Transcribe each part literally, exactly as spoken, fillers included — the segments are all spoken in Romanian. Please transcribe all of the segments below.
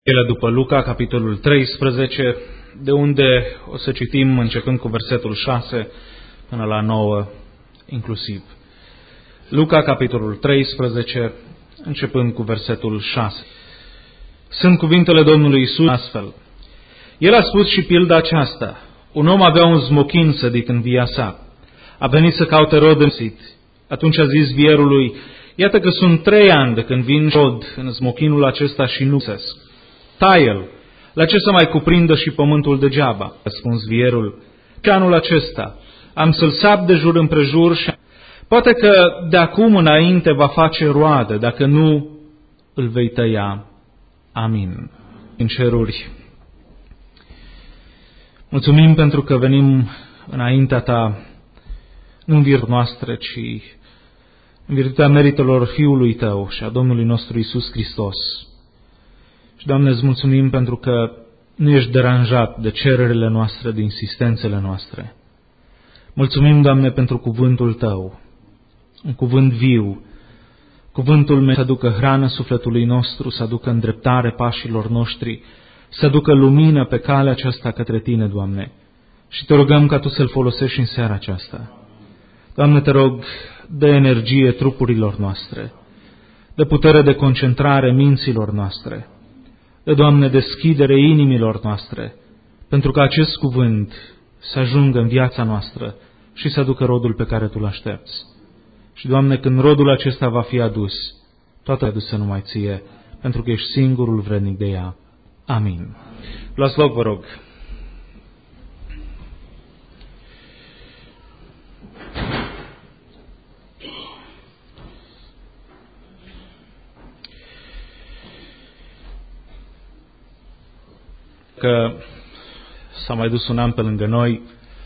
Ele după Luca, capitolul treisprezece, de unde o să citim începând cu versetul șase până la nouă inclusiv. Luca, capitolul treisprezece, începând cu versetul șase. Sunt cuvintele Domnului Iisus astfel. El a spus și pilda aceasta. Un om avea un smochin sădit în via sa. A venit să caute rod în sit. Atunci a zis vierului, iată că sunt trei ani de când vin rod în smochinul acesta și nu găsesc. Tai-l, la ce să mai cuprindă și pământul degeaba? A răspuns vierul, că anul acesta am să-l sap de jur împrejur și poate că de acum înainte va face roadă, dacă nu îl vei tăia. Amin. În ceruri, mulțumim pentru că venim înaintea Ta, nu în virtutea noastră, ci în virtutea meritelor Fiului Tău și a Domnului nostru Iisus Hristos. Și, Doamne, îți mulțumim pentru că nu ești deranjat de cererile noastre, de insistențele noastre. Mulțumim, Doamne, pentru cuvântul Tău, un cuvânt viu, cuvântul meu să aducă hrană sufletului nostru, să aducă îndreptare pașilor noștri, să aducă lumină pe calea aceasta către Tine, Doamne. Și Te rugăm ca Tu să-l folosești în seara aceasta. Doamne, Te rog, dă energie trupurilor noastre, dă putere de concentrare minților noastre, dă, Doamne, deschidere inimilor noastre, pentru că acest cuvânt să ajungă în viața noastră și să aducă rodul pe care Tu îl aștepți. Și, Doamne, când rodul acesta va fi adus, toată adusă numai Ție, pentru că ești singurul vrednic de ea. Amin. Luați loc, vă rog. Că s-a mai dus un an pe lângă noi,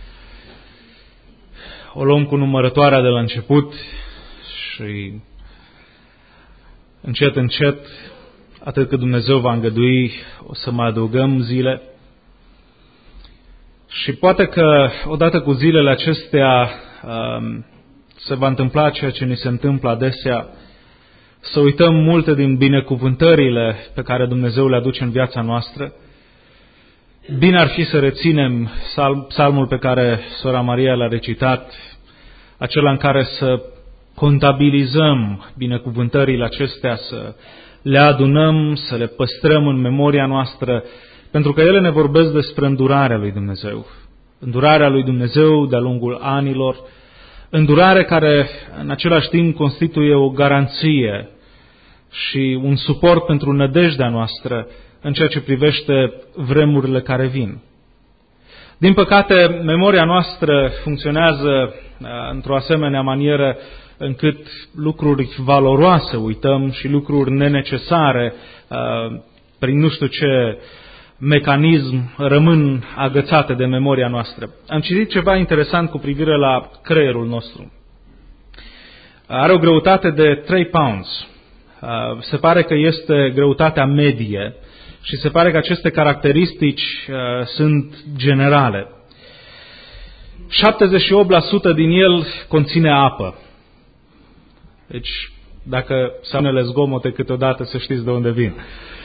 o luăm cu numărătoarea de la început și încet, încet, atât cât Dumnezeu va îngădui, o să mai adăugăm zile. Și poate că odată cu zilele acestea se va întâmpla ceea ce ni se întâmplă adesea, să uităm multe din binecuvântările pe care Dumnezeu le aduce în viața noastră. Bine ar fi să reținem psalmul pe care sora Maria l-a recitat, acela în care să contabilizăm binecuvântările acestea, să le adunăm, să le păstrăm în memoria noastră, pentru că ele ne vorbesc despre îndurarea lui Dumnezeu. Îndurarea lui Dumnezeu de-a lungul anilor, îndurare care în același timp constituie o garanție și un suport pentru nădejdea noastră în ceea ce privește vremurile care vin. Din păcate, memoria noastră funcționează într-o asemenea manieră încât lucruri valoroase uităm și lucruri nenecesare, prin nu știu ce mecanism, rămân agățate de memoria noastră. Am citit ceva interesant cu privire la creierul nostru. Are o greutate de trei pounds. Se pare că este greutatea medie și se pare că aceste caracteristici uh, sunt generale. șaptezeci și opt la sută din el conține apă. Deci, dacă să unele zgomote câteodată, să știți de unde vin.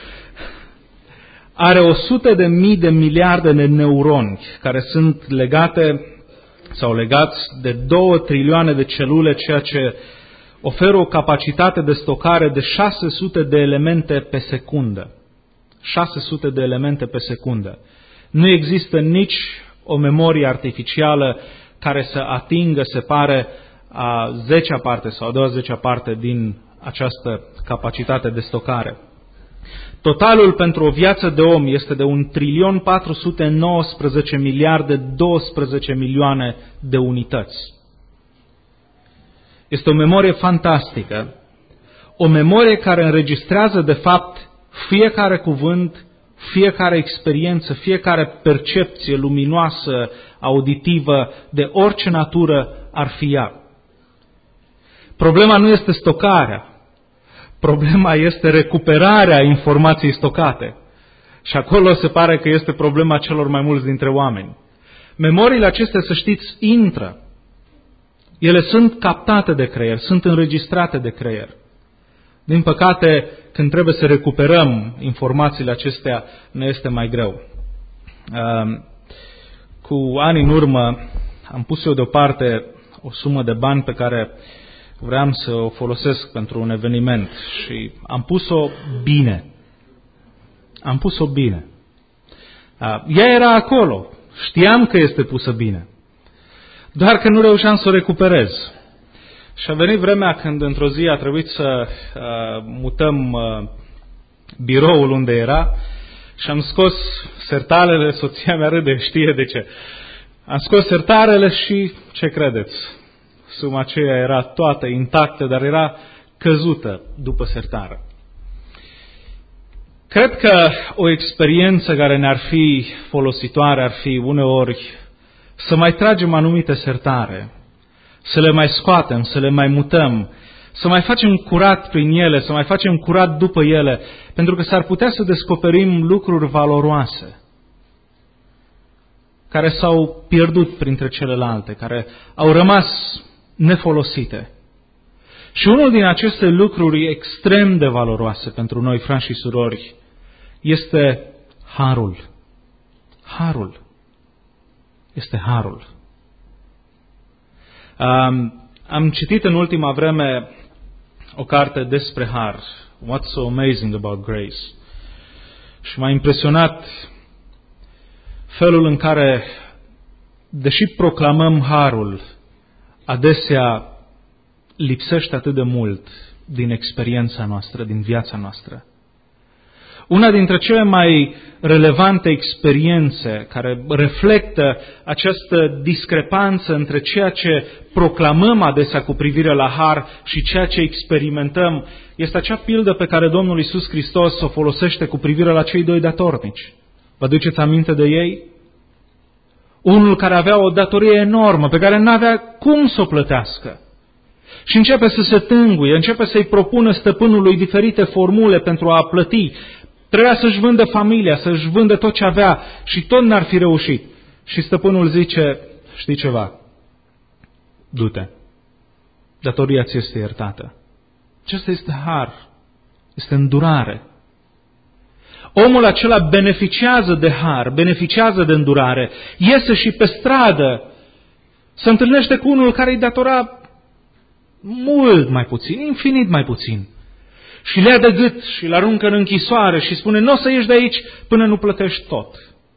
Are o sută de mii de miliarde de neuroni care sunt legate sau legați de două trilioane de celule, ceea ce oferă o capacitate de stocare de șase sute de elemente pe secundă. șase sute de elemente pe secundă. Nu există nici o memorie artificială care să atingă, se pare, a zecea parte sau a douăzecea parte din această capacitate de stocare. Totalul pentru o viață de om este de un trilion patru sute nouăsprezece miliarde doisprezece milioane de unități. Este o memorie fantastică, o memorie care înregistrează de fapt fiecare cuvânt, fiecare experiență, fiecare percepție luminoasă, auditivă, de orice natură ar fi ea. Problema nu este stocarea, problema este recuperarea informației stocate. Și acolo se pare că este problema celor mai mulți dintre oameni. Memoriile acestea, să știți, intră. Ele sunt captate de creier, sunt înregistrate de creier. Din păcate, când trebuie să recuperăm informațiile acestea, ne este mai greu. Cu ani în urmă am pus eu deoparte o sumă de bani pe care vreau să o folosesc pentru un eveniment și am pus-o bine. Am pus-o bine. Ea era acolo. Știam că este pusă bine. Doar că nu reușeam să o recuperez. Și a venit vremea când într-o zi a trebuit să uh, mutăm uh, biroul unde era și am scos sertarele, soția mea râde, știe de ce. Am scos sertarele și, ce credeți? Suma aceea era toată intactă, dar era căzută după sertară. Cred că o experiență care ne-ar fi folositoare ar fi uneori să mai tragem anumite sertare, să le mai scoatem, să le mai mutăm, să mai facem curat prin ele, să mai facem curat după ele, pentru că s-ar putea să descoperim lucruri valoroase care s-au pierdut printre celelalte, care au rămas nefolosite. Și unul din aceste lucruri extrem de valoroase pentru noi, frați și surori, este harul. Harul. Este harul. Um, am citit în ultima vreme o carte despre har. What's so amazing about grace? Și m-a impresionat felul în care, deși proclamăm harul, adesea lipsește atât de mult din experiența noastră, din viața noastră. Una dintre cele mai relevante experiențe care reflectă această discrepanță între ceea ce proclamăm adesea cu privire la har și ceea ce experimentăm este acea pildă pe care Domnul Iisus Hristos o folosește cu privire la cei doi datornici. Vă aduceți aminte de ei? Unul care avea o datorie enormă pe care nu avea cum să o plătească. Și începe să se tânguie, începe să-i propună stăpânului diferite formule pentru a plăti. Trebuia să-și vândă familia, să-și vândă tot ce avea și tot n-ar fi reușit. Și stăpânul zice, știi ceva? Du-te. Datoria ți este iertată. Acesta este har. Este îndurare. Omul acela beneficiază de har, beneficiază de îndurare. Iese și pe stradă. Se întâlnește cu unul care îi datora mult mai puțin, infinit mai puțin. Și le ia de gât și îl aruncă în închisoare și spune, nu o să ieși de aici până nu plătești tot.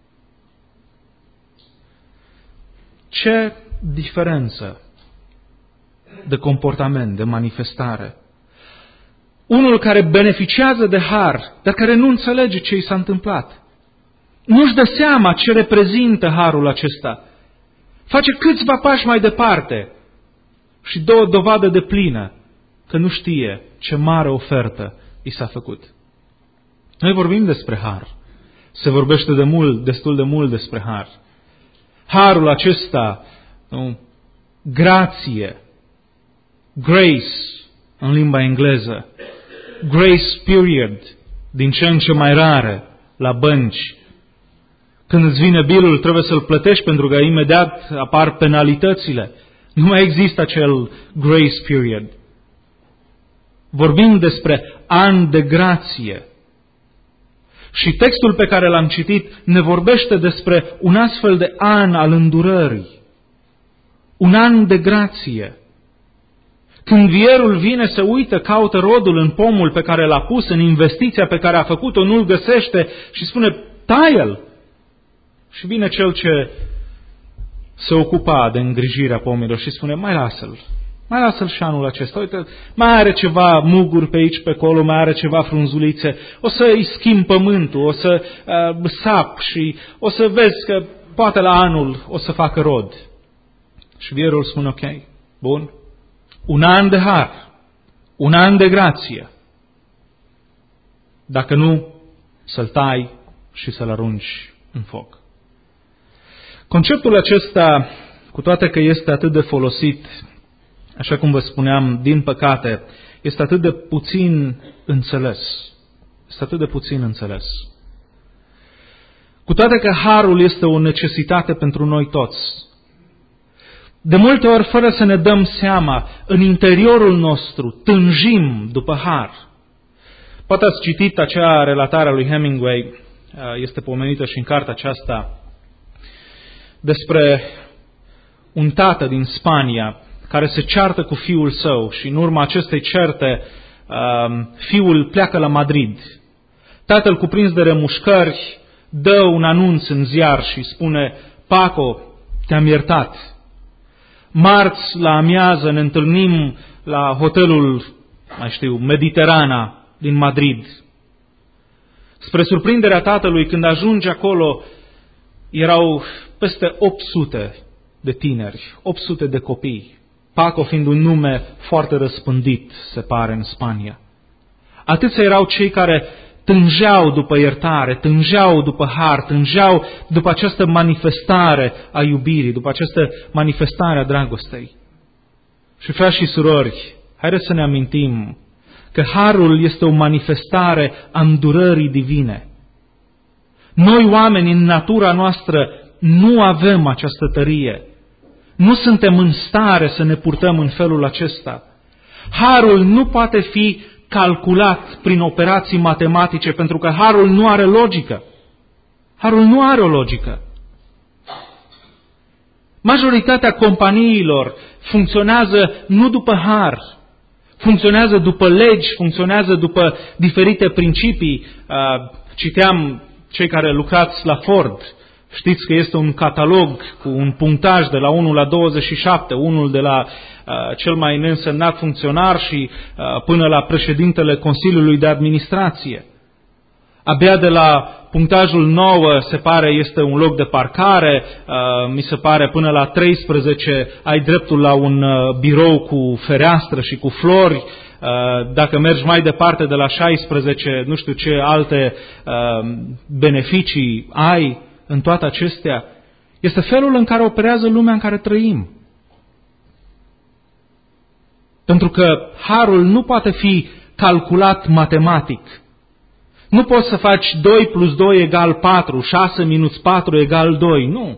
Ce diferență de comportament, de manifestare. Unul care beneficiază de har, dar care nu înțelege ce i s-a întâmplat. Nu-și dă seama ce reprezintă harul acesta. Face câțiva pași mai departe și dă o dovadă de plină că nu știe ce mare ofertă i s-a făcut. Noi vorbim despre har. Se vorbește de mult, destul de mult despre har. Harul acesta, nu? Grație, grace în limba engleză, grace period, din ce în ce mai rare la bănci. Când îți vine bilul, trebuie să-l plătești pentru că imediat apar penalitățile. Nu mai există acel grace period. Vorbim despre an de grație. Și textul pe care l-am citit ne vorbește despre un astfel de an al îndurării. Un an de grație. Când vierul vine, se uită, caută rodul în pomul pe care l-a pus, în investiția pe care a făcut-o, nu-l găsește și spune, taie-l! Și vine cel ce se ocupa de îngrijirea pomilor și spune, mai lasă-l. Mai lasă-l și anul acesta. Uite, mai are ceva muguri pe aici, pe acolo, mai are ceva frunzulițe. O să îi schimb pământul, o să uh, sap și o să vezi că poate la anul o să facă rod. Și vierul spune, ok, bun, un an de har, un an de grație. Dacă nu, să-l tai și să-l arunci în foc. Conceptul acesta, cu toate că este atât de folosit, așa cum vă spuneam, din păcate, este atât de puțin înțeles. Este atât de puțin înțeles. Cu toate că harul este o necesitate pentru noi toți. De multe ori, fără să ne dăm seama, în interiorul nostru tânjim după har. Poate ați citit acea relatare a lui Hemingway, este pomenită și în cartea aceasta, despre un tată din Spania care se ceartă cu fiul său și în urma acestei certe fiul pleacă la Madrid. Tatăl, cuprins de remușcări, dă un anunț în ziar și spune: Paco, te-am iertat. Marți la amiază ne întâlnim la hotelul, mai știu, Mediterana din Madrid. Spre surprinderea tatălui, când ajunge acolo, erau peste opt sute de tineri, opt sute de copii. Paco fiind un nume foarte răspândit, se pare, în Spania. Atâția erau cei care tângeau după iertare, tângeau după har, tângeau după această manifestare a iubirii, după această manifestare a dragostei. Și frați și surori, haideți să ne amintim că harul este o manifestare a îndurării divine. Noi, oameni, în natura noastră, nu avem această tărie. Nu suntem în stare să ne purtăm în felul acesta. Harul nu poate fi calculat prin operații matematice, pentru că harul nu are logică. Harul nu are o logică. Majoritatea companiilor funcționează nu după har, funcționează după legi, funcționează după diferite principii. Citeam, cei care lucrați la Ford, știți că este un catalog cu un punctaj de la unu la douăzeci și șapte, unul de la uh, cel mai neînsemnat funcționar și uh, până la președintele Consiliului de Administrație. Abia de la punctajul nouă, se pare, este un loc de parcare, uh, mi se pare până la treisprezece ai dreptul la un uh, birou cu fereastră și cu flori. Uh, dacă mergi mai departe de la șaisprezece, nu știu ce alte uh, beneficii ai în toate acestea. Este felul în care operează lumea în care trăim. Pentru că harul nu poate fi calculat matematic. Nu poți să faci doi plus doi egal patru, șase minus patru egal doi. Nu.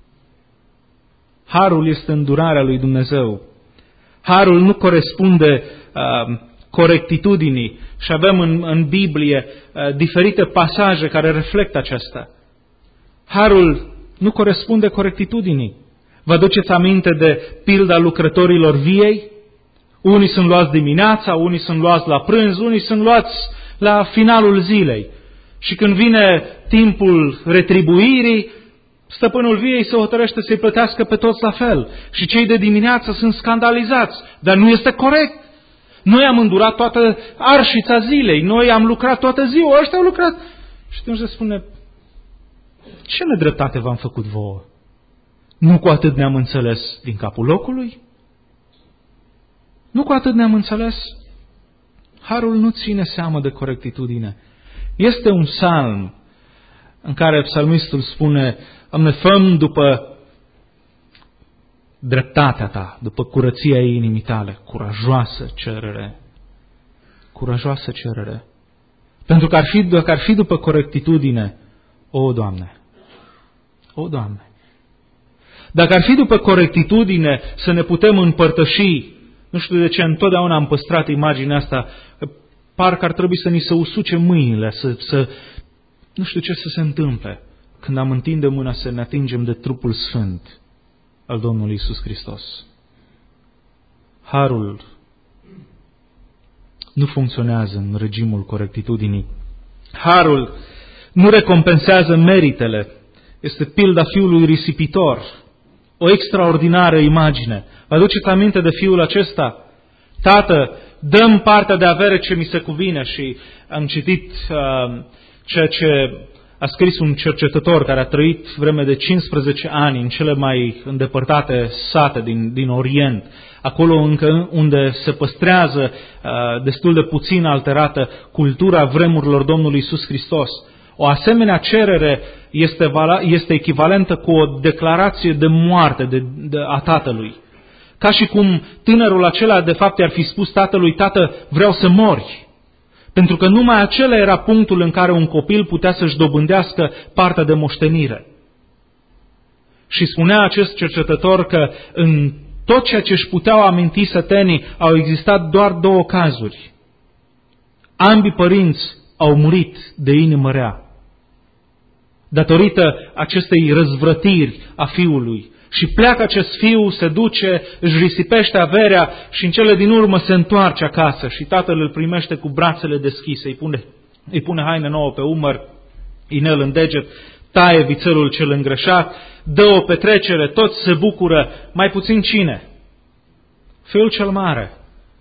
Harul este îndurarea lui Dumnezeu. Harul nu corespunde uh, corectitudinii și avem în, în Biblie uh, diferite pasaje care reflectă aceasta. Harul nu corespunde corectitudinii. Vă duceți aminte de pilda lucrătorilor viei? Unii sunt luați dimineața, unii sunt luați la prânz, unii sunt luați la finalul zilei. Și când vine timpul retribuirii, stăpânul viei se hotărăște să-i plătească pe toți la fel. Și cei de dimineață sunt scandalizați. Dar nu este corect. Noi am îndurat toată arșița zilei, noi am lucrat toată ziua, ăștia au lucrat. Și atunci se spune: ce nedreptate v-am făcut vouă? Nu cu atât ne-am înțeles din capul locului? Nu cu atât ne-am înțeles? Harul nu ține seamă de corectitudine. Este un psalm în care psalmistul spune: Doamne, fă-mi după dreptatea Ta, după curăția inimii Tale. Curajoasă cerere. Curajoasă cerere. Pentru că ar fi, dacă ar fi după corectitudine, o, Doamne, o, Doamne, dacă ar fi după corectitudine să ne putem împărtăși, nu știu de ce, întotdeauna am păstrat imaginea asta, că parcă ar trebui să ni se usuce mâinile, să, să, nu știu ce să se întâmple când am întinde mâna să ne atingem de trupul sfânt al Domnului Iisus Hristos. Harul nu funcționează în regimul corectitudinii. Harul nu recompensează meritele. Este pilda fiului risipitor. O extraordinară imagine. Vă aduceți aminte de fiul acesta? Tată, dă-mi partea de avere ce mi se cuvine. Și am citit uh, ceea ce a scris un cercetător care a trăit vreme de cincisprezece ani în cele mai îndepărtate sate din, din Orient, acolo încă unde se păstrează uh, destul de puțin alterată cultura vremurilor Domnului Iisus Hristos. O asemenea cerere este, este echivalentă cu o declarație de moarte de, de, a tatălui. Ca și cum tânărul acela de fapt i-ar fi spus tatălui: Tată, vreau să mori. Pentru că numai acela era punctul în care un copil putea să-și dobândească partea de moștenire. Și spunea acest cercetător că în tot ceea ce își puteau aminti sătenii au existat doar două cazuri. Ambii părinți au murit de inimă rea, datorită acestei răzvrătiri a fiului. Și pleacă acest fiu, se duce, își risipește averea și în cele din urmă se întoarce acasă și tatăl îl primește cu brațele deschise, îi pune, îi pune haine nouă pe umăr, inel în deget, taie vițelul cel îngreșat, dă o petrecere, toți se bucură, mai puțin cine? Fiul cel mare.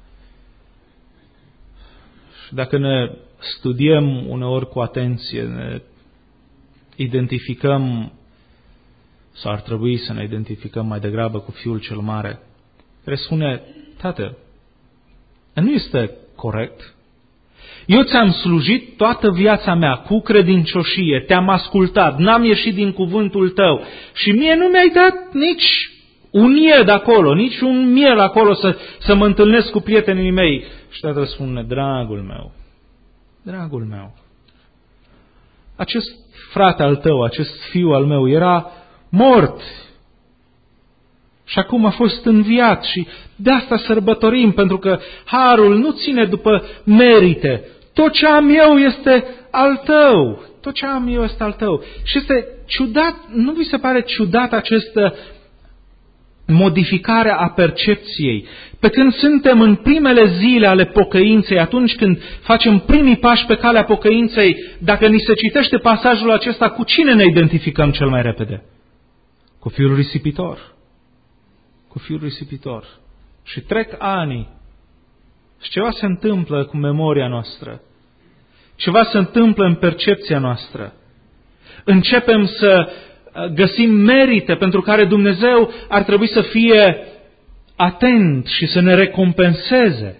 Și dacă ne studiem uneori cu atenție, ne identificăm, sau ar trebui să ne identificăm mai degrabă cu fiul cel mare, care spune: tată, nu este corect. Eu ți-am slujit toată viața mea cu credincioșie, te-am ascultat, n-am ieșit din cuvântul tău și mie nu mi-ai dat nici un miel de acolo, nici un miel acolo să, să mă întâlnesc cu prietenii mei. Și tatăl spune: dragul meu, dragul meu, acest frate al tău, acest fiu al meu era mort și acum a fost înviat și de asta sărbătorim, pentru că harul nu ține după merite. Tot ce am eu este al tău. Tot ce am eu este al tău. Și este ciudat, nu vi se pare ciudat această modificare a percepției? Pe când suntem în primele zile ale pocăinței, atunci când facem primii pași pe calea pocăinței, dacă ni se citește pasajul acesta, cu cine ne identificăm cel mai repede? Cu fiul risipitor. Cu fiul risipitor. Și trec ani și ceva se întâmplă cu memoria noastră. Ceva se întâmplă în percepția noastră. Începem să găsim merite pentru care Dumnezeu ar trebui să fie atent și să ne recompenseze.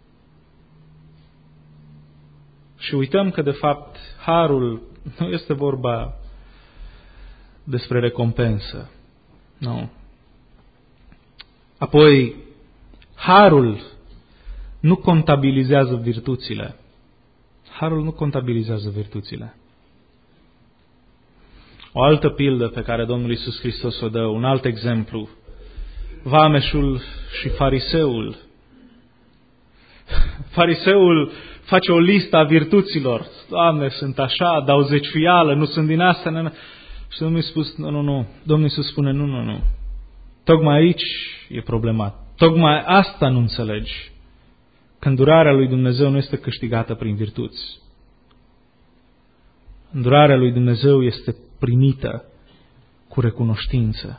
Și uităm că, de fapt, harul nu este vorba despre recompensă. Nu. Apoi, harul nu contabilizează virtuțile. Harul nu contabilizează virtuțile. O altă pildă pe care Domnul Iisus Hristos o dă, un alt exemplu, vameșul și fariseul. Fariseul face o listă a virtuților. Doamne, sunt așa, dau zeciuială, nu sunt din astea. Nu, nu. Și Domnul Iisus, nu, nu, nu. Domnul Iisus spune: nu, nu, nu. Tocmai aici e problemat. Tocmai asta nu înțelegi. Că îndurarea lui Dumnezeu nu este câștigată prin virtuți. Îndurarea lui Dumnezeu este primită cu recunoștință.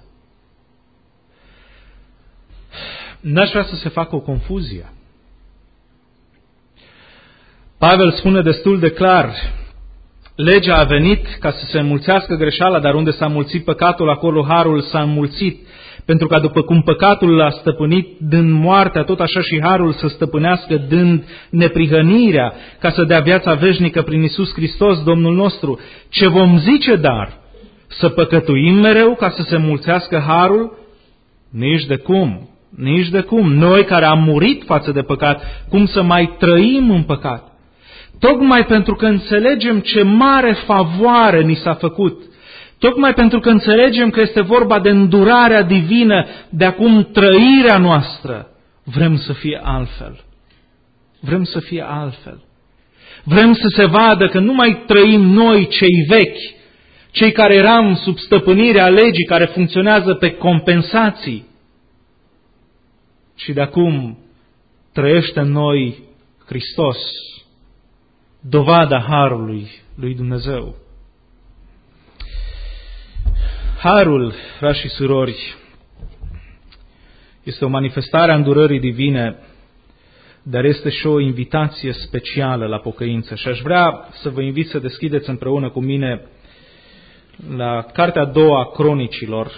N-aș vrea să se facă o confuzie. Pavel spune destul de clar: legea a venit ca să se înmulțească greșeala, dar unde s-a mulțit păcatul, acolo harul s-a înmulțit. Pentru că după cum păcatul l-a stăpânit dând moartea, tot așa și harul să stăpânească dând neprihănirea, ca să dea viața veșnică prin Iisus Hristos, Domnul nostru. Ce vom zice dar? Să păcătuim mereu ca să se mulțească harul? Nici de cum, nici de cum. Noi care am murit față de păcat, cum să mai trăim în păcat? Tocmai pentru că înțelegem ce mare favoare ni s-a făcut, tocmai pentru că înțelegem că este vorba de îndurarea divină, de acum trăirea noastră, vrem să fie altfel. Vrem să fie altfel. Vrem să se vadă că nu mai trăim noi cei vechi, cei care eram sub stăpânirea legii, care funcționează pe compensații, ci de acum trăiește în noi Hristos, dovada harului lui Dumnezeu. Harul, frați și surori, este o manifestare a îndurării divine, dar este și o invitație specială la pocăință. Și aș vrea să vă invit să deschideți împreună cu mine la cartea a doua a Cronicilor,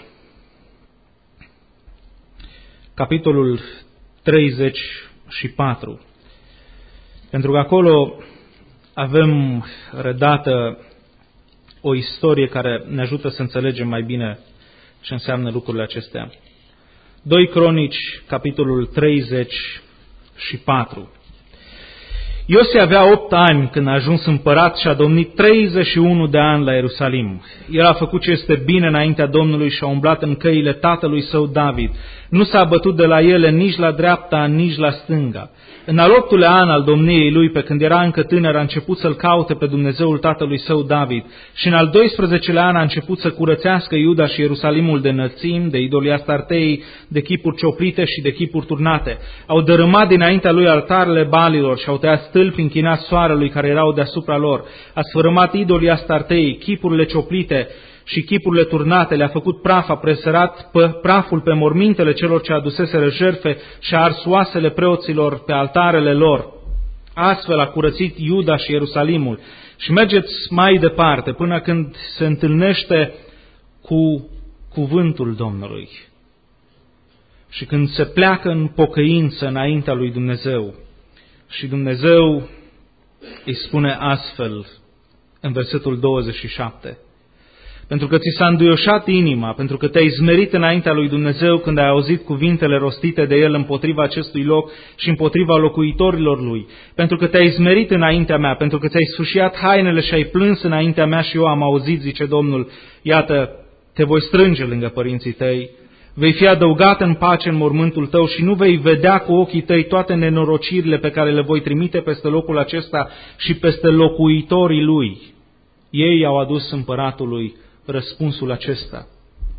capitolul treizeci și patru. Pentru că acolo avem redată o istorie care ne ajută să înțelegem mai bine ce înseamnă lucrurile acestea. doi Cronici, capitolul treizeci și patru. Iosie avea opt ani când a ajuns împărat și a domnit treizeci și unu de ani la Ierusalim. El a făcut ce este bine înaintea Domnului și a umblat în căile tatălui său David. Nu s-a bătut de la ele nici la dreapta, nici la stânga. În al optulea an al domniei lui, pe când era încă tânăr, a început să-l caute pe Dumnezeul tatălui său David și în al doisprezecelea an a început să curățească Iuda și Ierusalimul de înălțimi, de idolii Astartei, de chipuri cioplite și de chipuri turnate. Au dărâmat dinaintea lui altarele Balilor și au tăiat stâlpi închinați soarelui care erau deasupra lor. A sfărâmat idolii Astartei, chipurile cioplite și chipurile turnate, le-a făcut praf, a presărat praful pe mormintele celor ce aduseseră jertfe și a ars oasele preoților pe altarele lor. Astfel a curățit Iuda și Ierusalimul. Și mergeți mai departe până când se întâlnește cu cuvântul Domnului și când se pleacă în pocăință înaintea lui Dumnezeu. Și Dumnezeu îi spune astfel în versetul douăzeci și șapte: pentru că ți s-a înduioșat inima, pentru că te-ai zmerit înaintea lui Dumnezeu când ai auzit cuvintele rostite de El împotriva acestui loc și împotriva locuitorilor lui, pentru că te-ai zmerit înaintea mea, pentru că ți-ai sfâșiat hainele și ai plâns înaintea mea și eu am auzit, zice Domnul, iată, te voi strânge lângă părinții tăi, vei fi adăugat în pace în mormântul tău și nu vei vedea cu ochii tăi toate nenorocirile pe care le voi trimite peste locul acesta și peste locuitorii lui. Ei au adus împăratului răspunsul acesta.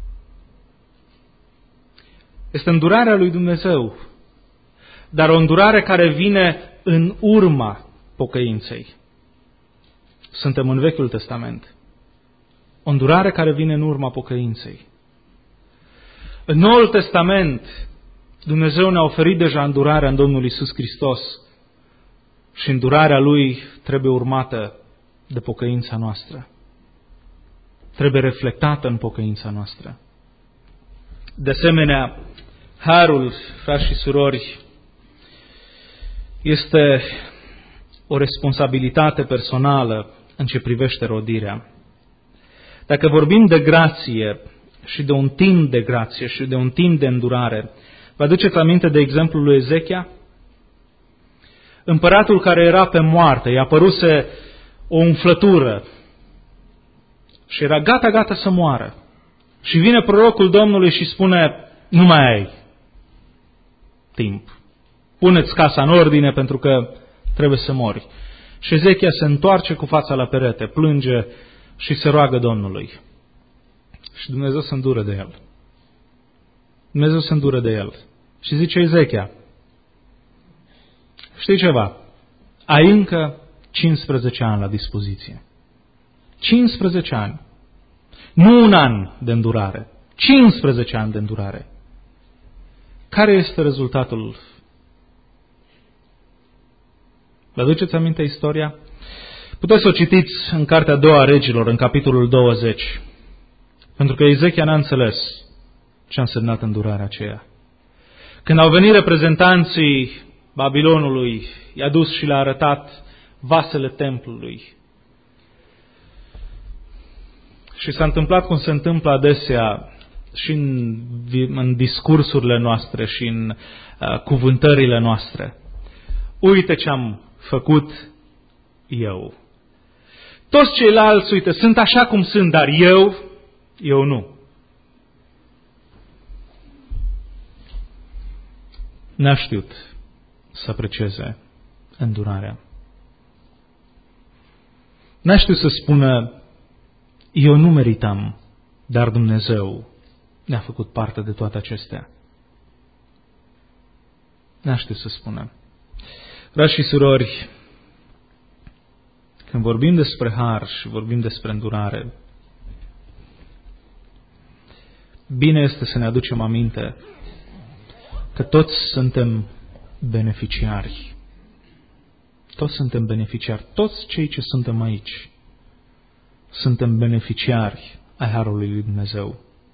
Este îndurarea lui Dumnezeu, dar o îndurare care vine în urma pocăinței. Suntem în Vechiul Testament. O îndurare care vine în urma pocăinței. În Noul Testament, Dumnezeu ne-a oferit deja îndurarea în Domnul Iisus Hristos și îndurarea Lui trebuie urmată de pocăința noastră. Trebuie reflectată în pocăința noastră. De asemenea, harul, frați și surori, este o responsabilitate personală în ce privește rodirea. Dacă vorbim de grație și de un timp de grație și de un timp de îndurare, vă aduceți aminte de exemplul lui Ezechia? Împăratul care era pe moarte, i-a păruse o umflătură și era gata, gata să moară. Și vine prorocul Domnului și spune, nu mai ai timp. Puneți casa în ordine pentru că trebuie să mori. Și Ezechia se întoarce cu fața la perete, plânge și se roagă Domnului. Și Dumnezeu se îndură de el. Dumnezeu se îndură de el. Și zice Ezechia, știi ceva? Ai încă cincisprezece ani la dispoziție. cincisprezece ani. Nu un an de îndurare. cincisprezece ani de îndurare. Care este rezultatul? Vă aduceți aminte istoria? Puteți să o citiți în Cartea a doua a Regilor, în capitolul douăzeci. Pentru că Ezechia n-a înțeles ce a însemnat îndurarea aceea. Când au venit reprezentanții Babilonului, i-a dus și le-a arătat vasele templului. Și s-a întâmplat cum se întâmplă adesea și în, în discursurile noastre și în uh, cuvântările noastre. Uite ce am făcut eu. Toți ceilalți, uite, sunt așa cum sunt, dar eu, eu nu. N-a știut să aprecieze îndurarea. N-a știut să spună, eu nu meritam, dar Dumnezeu ne-a făcut parte de toate acestea. N-a știut să spună. Frați și surori, când vorbim despre har și vorbim despre îndurare, bine este să ne aducem aminte că toți suntem beneficiari. Toți suntem beneficiari. Toți cei ce suntem aici suntem beneficiari ai harului lui Dumnezeu.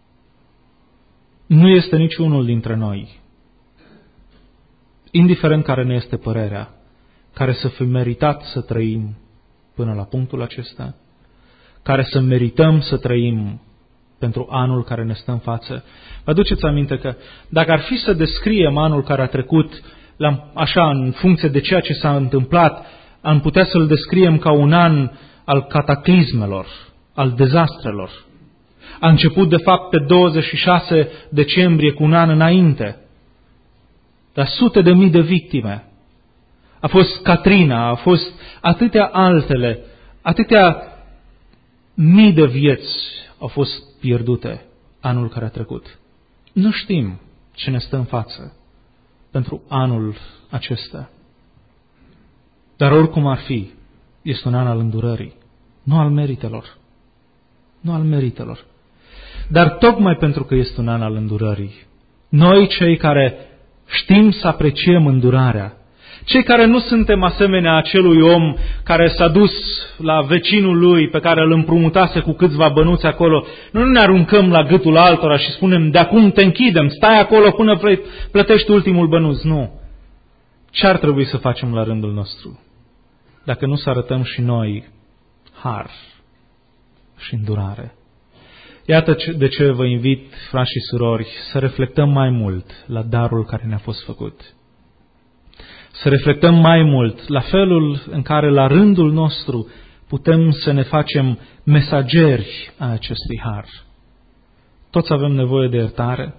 Nu este niciunul dintre noi, indiferent care ne este părerea, care să fi meritat să trăim până la punctul acesta, care să merităm să trăim pentru anul care ne stă în față. Vă aduceți aminte că dacă ar fi să descriem anul care a trecut, la, așa, în funcție de ceea ce s-a întâmplat, am putea să-l descriem ca un an al cataclismelor, al dezastrelor. A început, de fapt, pe douăzeci și șase decembrie, cu un an înainte, dar sute de mii de victime. A fost Katrina, a fost atâtea altele, atâtea mii de vieți au fost pierdute anul care a trecut. Nu știm ce ne stă în față pentru anul acesta. Dar oricum ar fi, este un an al îndurării, nu al meritelor. Nu al meritelor. Dar tocmai pentru că este un an al îndurării, noi, cei care știm să apreciem îndurarea, cei care nu suntem asemenea acelui om care s-a dus la vecinul lui pe care îl împrumutase cu câțiva bănuți acolo, nu ne aruncăm la gâtul altora și spunem, de acum te închidem, stai acolo până plătești ultimul bănuț. Nu. Ce ar trebui să facem la rândul nostru? Dacă nu să arătăm și noi har și îndurare. Iată de ce vă invit, frați și surori, să reflectăm mai mult la darul care ne-a fost făcut. Să reflectăm mai mult la felul în care, la rândul nostru, putem să ne facem mesageri a acestui har. Toți avem nevoie de iertare.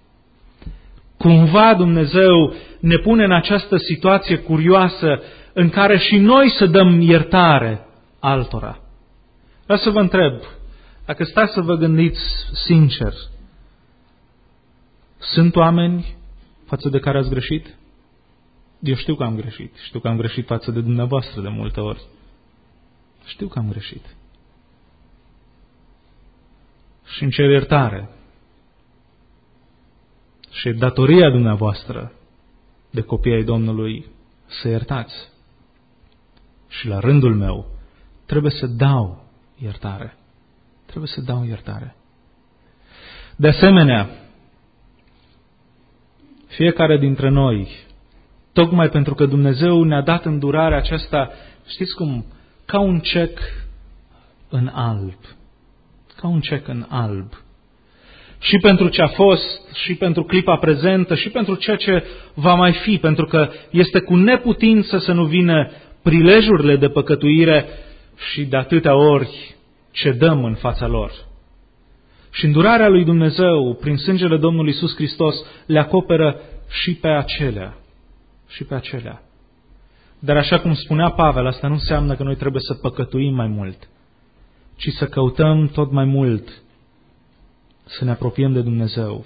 Cumva Dumnezeu ne pune în această situație curioasă în care și noi să dăm iertare altora. Vreau să vă întreb, dacă stați să vă gândiți sincer, sunt oameni față de care ați greșit? Eu știu că am greșit. Știu că am greșit față de dumneavoastră de multe ori. Știu că am greșit. Și îmi cer iertare. Și e datoria dumneavoastră de copii ai Domnului să iertați. Și la rândul meu trebuie să dau iertare. Trebuie să dau iertare. De asemenea, fiecare dintre noi, tocmai pentru că Dumnezeu ne-a dat îndurarea aceasta, știți cum, ca un cec în alb. Ca un cec în alb. Și pentru ce a fost, și pentru clipa prezentă, și pentru ceea ce va mai fi, pentru că este cu neputință să nu vină prilejurile de păcătuire și de atâtea ori cedăm în fața lor. Și îndurarea lui Dumnezeu, prin sângele Domnului Iisus Hristos, le acoperă și pe acelea. Și pe acelea. Dar așa cum spunea Pavel, asta nu înseamnă că noi trebuie să păcătuim mai mult, ci să căutăm tot mai mult să ne apropiem de Dumnezeu.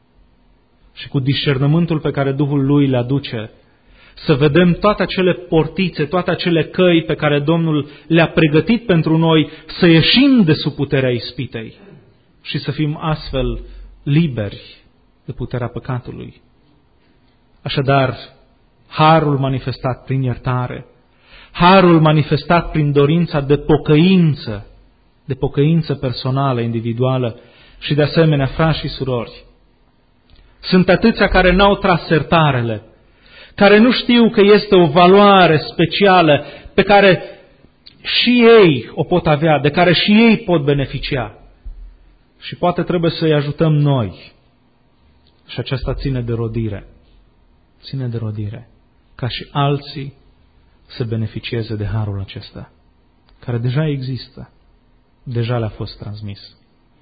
Și cu discernământul pe care Duhul Lui le aduce, să vedem toate acele portițe, toate acele căi pe care Domnul le-a pregătit pentru noi, să ieșim de sub puterea ispitei și să fim astfel liberi de puterea păcatului. Așadar, harul manifestat prin iertare, harul manifestat prin dorința de pocăință, de pocăință personală, individuală și de asemenea, frați și surori. Sunt atâția care n-au tras sertarele, care nu știu că este o valoare specială pe care și ei o pot avea, de care și ei pot beneficia. Și poate trebuie să-i ajutăm noi. Și aceasta ține de rodire. Ține de rodire. Ca și alții să beneficieze de harul acesta, care deja există, deja le-a fost transmis.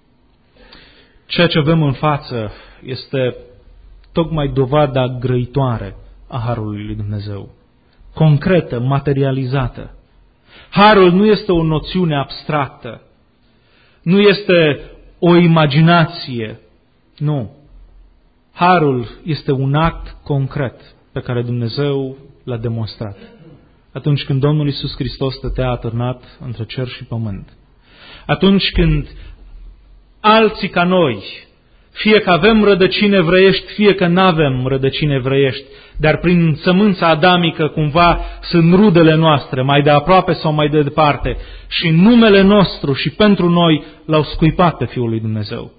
Ceea ce avem în față este tocmai dovada grăitoare a harului lui Dumnezeu, concretă, materializată. Harul nu este o noțiune abstractă, nu este o imaginație, nu. Harul este un act concret pe care Dumnezeu l-a demonstrat atunci când Domnul Iisus Hristos stătea atârnat între cer și pământ. Atunci când alții ca noi, fie că avem rădăcini evreiești, fie că nu avem rădăcini evreiești, dar prin sămânța adamică cumva sunt rudele noastre, mai de aproape sau mai de departe, și în numele nostru și pentru noi l-au scuipat pe Fiul lui Dumnezeu.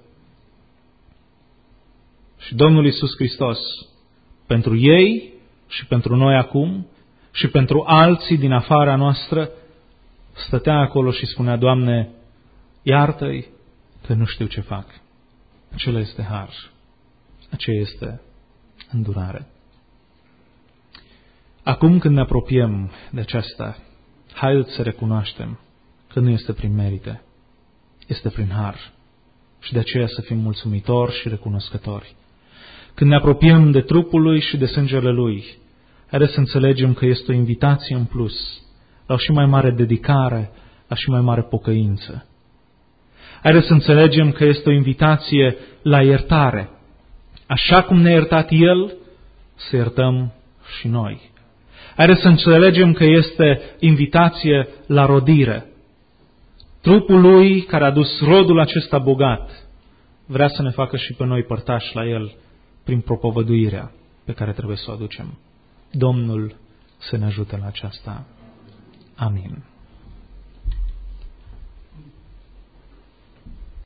Și Domnul Iisus Hristos, pentru ei și pentru noi acum și pentru alții din afara noastră, stătea acolo și spunea: Doamne, iartă-i că nu știu ce fac. Acela este har. Aceea este îndurare. Acum când ne apropiem de aceasta, haideți să recunoaștem că nu este prin merite, este prin har. Și de aceea să fim mulțumitori și recunoscători. Când ne apropiem de trupul Lui și de sângele Lui, haideți să înțelegem că este o invitație în plus, la o și mai mare dedicare, la și mai mare pocăință. Haideți să înțelegem că este o invitație la iertare. Așa cum ne-a iertat El, să iertăm și noi. Haideți să înțelegem că este invitație la rodire. Trupul Lui, care a dus rodul acesta bogat, vrea să ne facă și pe noi părtași la El prin propovăduirea pe care trebuie să o aducem. Domnul să ne ajute la aceasta. Amin.